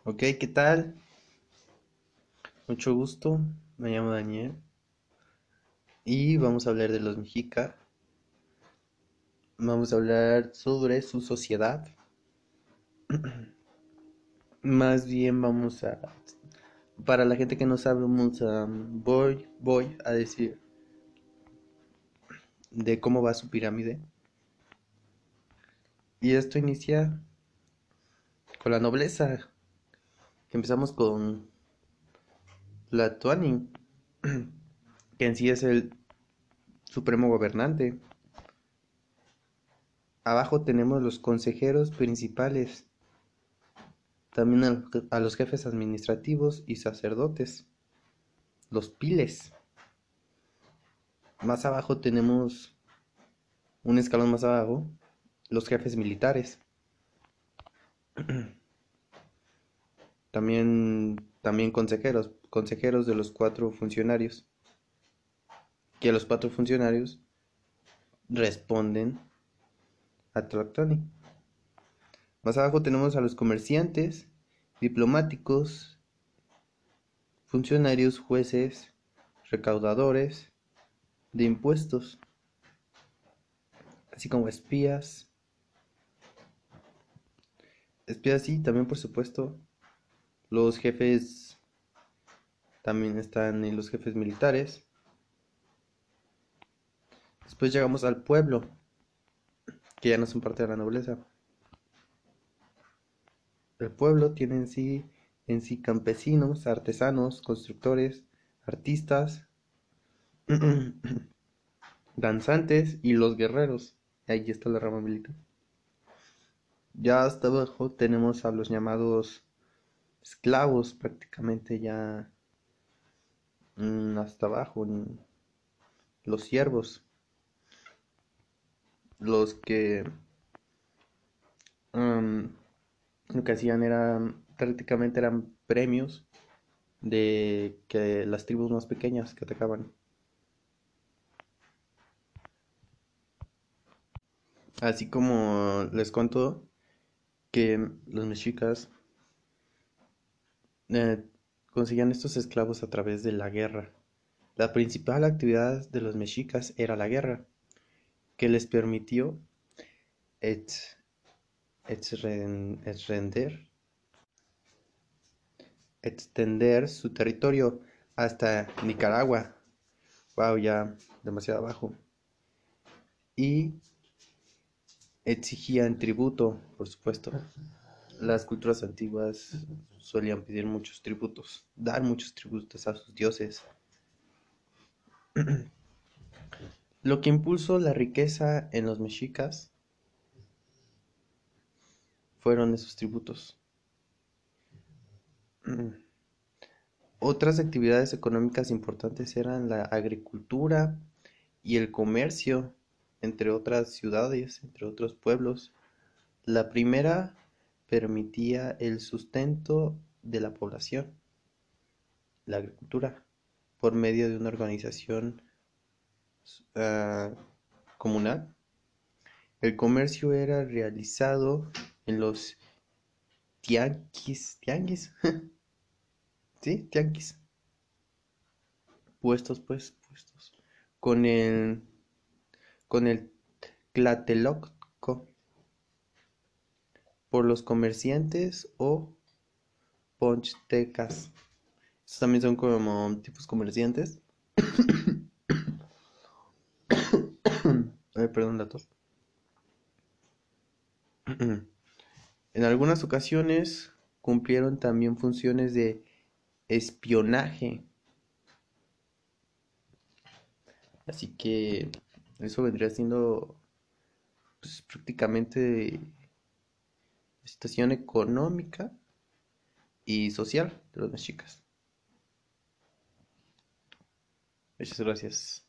Ok, ¿qué tal? Mucho gusto. Me llamo Daniel y vamos a hablar de los mexicas. Vamos a hablar sobre su sociedad. Más bien para la gente que no sabe, voy a decir de cómo va su pirámide. Y esto inicia con la nobleza, que empezamos con Tlatoani, que en sí es el supremo gobernante. Abajo tenemos los consejeros principales, también a los jefes administrativos y sacerdotes, los piles. Más abajo tenemos un escalón más abajo, los jefes militares. También consejeros de los cuatro funcionarios, que los cuatro funcionarios responden a Tlactani. Más abajo tenemos a los comerciantes, diplomáticos, funcionarios, jueces, recaudadores de impuestos, así como espías. Espías sí, también por supuesto. Los jefes, también están en los jefes militares. Después llegamos al pueblo, que ya no son parte de la nobleza. El pueblo tiene en sí campesinos, artesanos, constructores, artistas, danzantes y los guerreros. Ahí está la rama militar. Ya hasta abajo tenemos a los llamados esclavos, prácticamente ya hasta abajo, los siervos, los que mm, lo que hacían prácticamente eran premios de que las tribus más pequeñas que atacaban. Así como les cuento que los mexicas eh, conseguían estos esclavos a través de la guerra. La principal actividad de los mexicas era la guerra, que les permitió ex- extender su territorio hasta Nicaragua. Wow, ya demasiado abajo. Y exigían tributo, por supuesto. Las culturas antiguas solían pedir muchos tributos, dar muchos tributos a sus dioses. Lo que impulsó la riqueza en los mexicas fueron esos tributos. Otras actividades económicas importantes eran la agricultura y el comercio, entre otras ciudades, entre otros pueblos. La primera permitía el sustento de la población, la agricultura, por medio de una organización ah, comunal. El comercio era realizado en los tianguis, ¿sí? Tianguis, puestos, con el, con el Tlatelolco, por los comerciantes o ponchtecas. Estos también son como tipos comerciantes. Ay, perdón, la tos. En algunas ocasiones cumplieron también funciones de espionaje. Así que eso vendría siendo pues, prácticamente la situación económica y social de los mexicas. Muchas gracias.